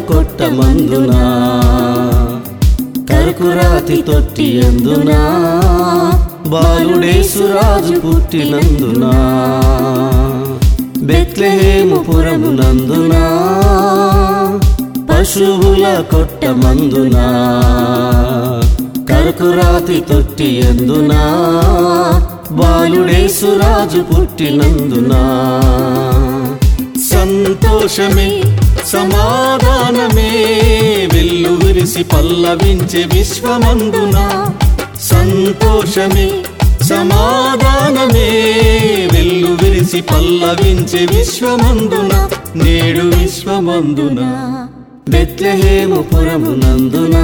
కొట్టమందునా కరకురాతి తొట్టి ఎందునా బాలుడేసురాజు పుట్టినందునా బెత్లెహేము పురమునందునా పశువుల కొట్టమందునా కరకురాతి తొట్టి ఎందునా బాలుడేసురాజు పుట్టినందునా సంతోషమే సమాధానమే వెల్లు విరిసి పల్లవించే విశ్వమందునా సంతోషమే సమాధానమే వెల్లు విరిసి పల్లవించే విశ్వమందునా నేడు విశ్వమందునా బెత్లెహేము పురమునందునా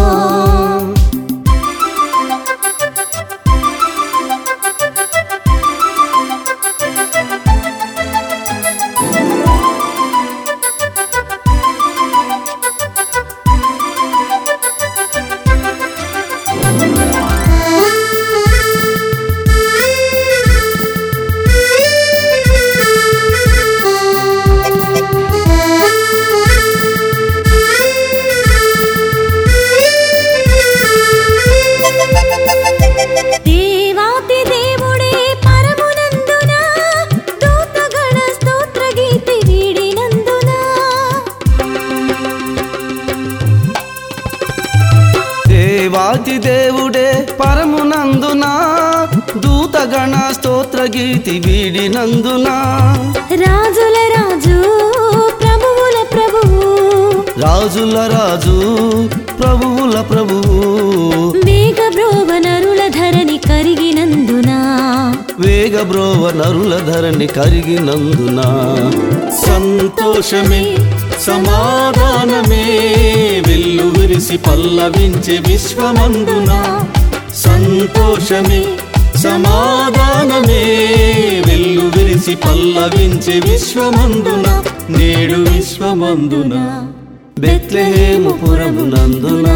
దేవాతి దేవుడే పరమునందునా దూతగణ స్తోత్ర గీతి వీడినందునా రాజుల రాజు ప్రభువుల ప్రభువు రాజుల రాజు ప్రభువుల ప్రభువు వేగబ్రోవ నరుల ధరణి కరిగినందునా వేగబ్రోవ నరుల ధరణి కరిగినందునా సంతోషమే సమాధానమే వెల్లు విరిసి పల్లవించే విశ్వమందునా సంతోషమే సమాధానమే వెల్లు విరిసి పల్లవించే విశ్వమందునా నేడు విశ్వమందునా బెత్లెహేము పురమునందునా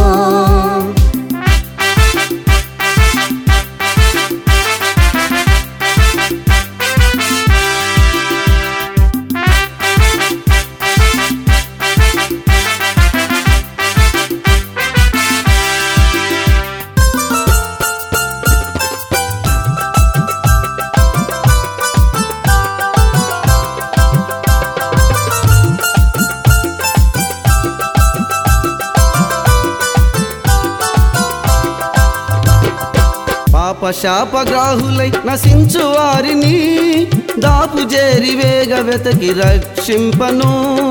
శాపగ్రాహులై నశించు వారిని దాపు చేరి వేగ వెతకి రక్షింపను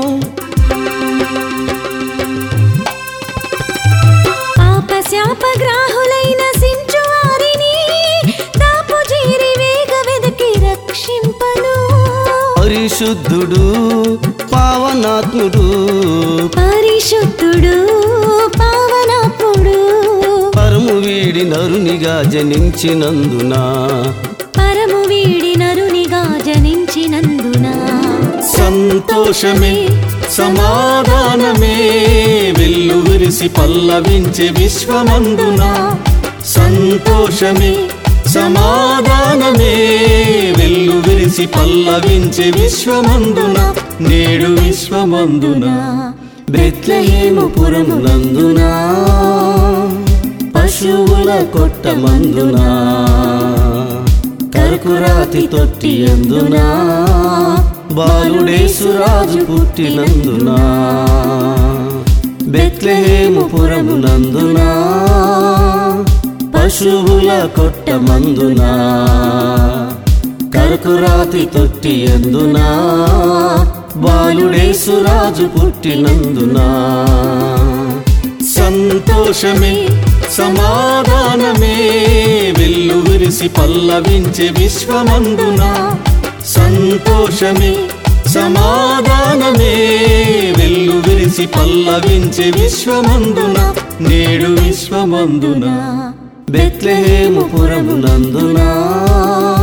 శాపగ్రాహులై నశించు వారిని దాపు చేరి వేగ వెతకి రక్షింపను పరిశుద్ధుడు పావనాత్ముడు పరిశుద్ధుడు పావనాత్ముడు పరము వీడి నరునిగా జనించినందునా పరము వీడి నరునిగా జనించినందునా సంతోషమే సమాధానమే వెల్లు విరిసి పల్లవించే విశ్వమందునా సంతోషమే సమాధానమే వెల్లు విరిసి పల్లవించే విశ్వమందునా నేడు విశ్వమందునా బెత్లెహేము పురమునందునా పశువుల కొట్టమందునా కరకురాతి తొట్టి ఎందునా బాలుడేసురాజు పుట్టినందునా బెత్లెహేము పురమునందునా పశువుల కొట్టమందునా కరకురాతి తొట్టి ఎందునా బాలుడేసురాజు పుట్టినందునా సంతోషమే సమాధానమే వెల్లు విరిసి పల్లవించే విశ్వమందునా సంతోషమే సమాధానమే వెల్లు విరిసి పల్లవించే విశ్వమందునా నేడు విశ్వమందునా బెత్లెహేము పురమునందునా